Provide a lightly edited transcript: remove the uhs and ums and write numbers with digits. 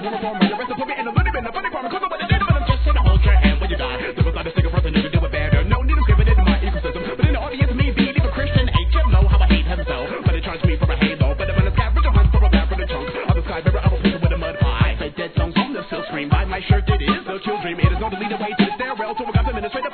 woman for me. The rest of me in the money bin, the funny part, because of what they did, but I'm just gonna hold your hand when you die. There was not a single person who could do it better. No need to give it into my ecosystem. But in the audience, me being even Christian, ain't you know how I hate heaven so. But they charge me for a halo. But when the scavenger hunt for a bad for the chunk of the sky, very other people with a mud pie. I say dead songs on the silk screen. By my shirt, it is the chill dream. It is not to lead the way to the stairwell. So we got the administrative